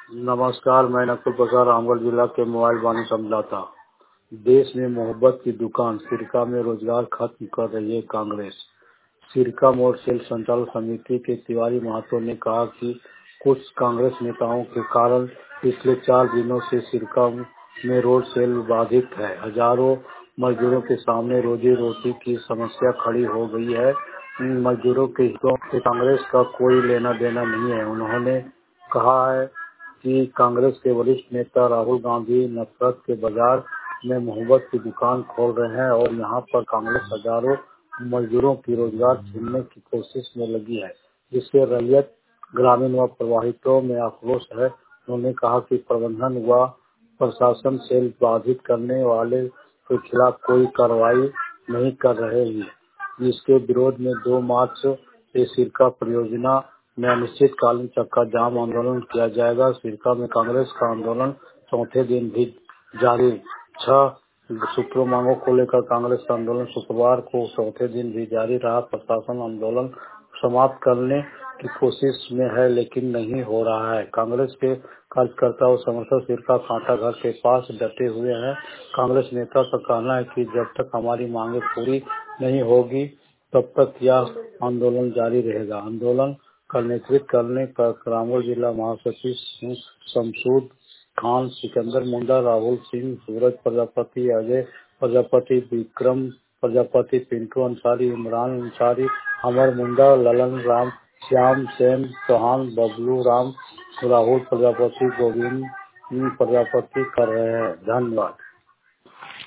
नमस्कार, मैं नकुल प्रसाद रामगढ़ जिला के मोबाइल वाणी समझाता। देश में मोहब्बत की दुकान, सिरका में रोजगार खत्म कर रही है कांग्रेस। सिरका मोड़ सेल संचालन समिति के तिवारी महतो ने कहा कि कुछ कांग्रेस नेताओं के कारण पिछले 4 दिनों से सिरका में रोड सेल बाधित है। हजारों मजदूरों के सामने रोजी रोटी की समस्या खड़ी हो गई है। मजदूरों के हितों से कांग्रेस का कोई लेना देना नहीं है। उन्होंने कहा है कि कांग्रेस के वरिष्ठ नेता राहुल गांधी नफरत के बाजार में मोहब्बत की दुकान खोल रहे हैं और यहां पर कांग्रेस हजारों मजदूरों की रोजगार छीनने की कोशिश में लगी है, जिससे रैयत, ग्रामीण व प्रभावितों में आक्रोश है। उन्होंने कहा कि प्रबंधन व प्रशासन सेल बाधित करने वाले के खिलाफ कोई कार्रवाई नहीं कर रहे हैं, जिसके विरोध में 2 मार्च से सिरका परियोजना में अनिश्चितकालीन चक्का जाम आंदोलन किया जाएगा। सिरका में कांग्रेस का आंदोलन चौथे दिन भी जारी। 6 सूत्रों मांगों को लेकर कांग्रेस का आंदोलन शुक्रवार को चौथे दिन भी जारी रहा। प्रशासन आंदोलन समाप्त करने की कोशिश में है, लेकिन नहीं हो रहा है। कांग्रेस के कार्यकर्ता और समर्थक सिरका कांटा घर के पास डटे हुए हैं। कांग्रेस नेता का कहना है कि जब तक हमारी मांगे पूरी नहीं होगी तब तक यह आंदोलन जारी रहेगा। आंदोलन का नेतृत्व करने पर रामगढ़ जिला महासचिव शमशूद खान, सिकंदर मुंडा, राहुल सिंह, सूरज प्रजापति, अजय प्रजापति, विक्रम प्रजापति, पिंटू अंसारी, इमरान अंसारी, अमर मुंडा, ललन राम, श्याम सेन चौहान, बबलू राम, राहुल प्रजापति, गोविंद प्रजापति कर रहे हैं। धन्यवाद।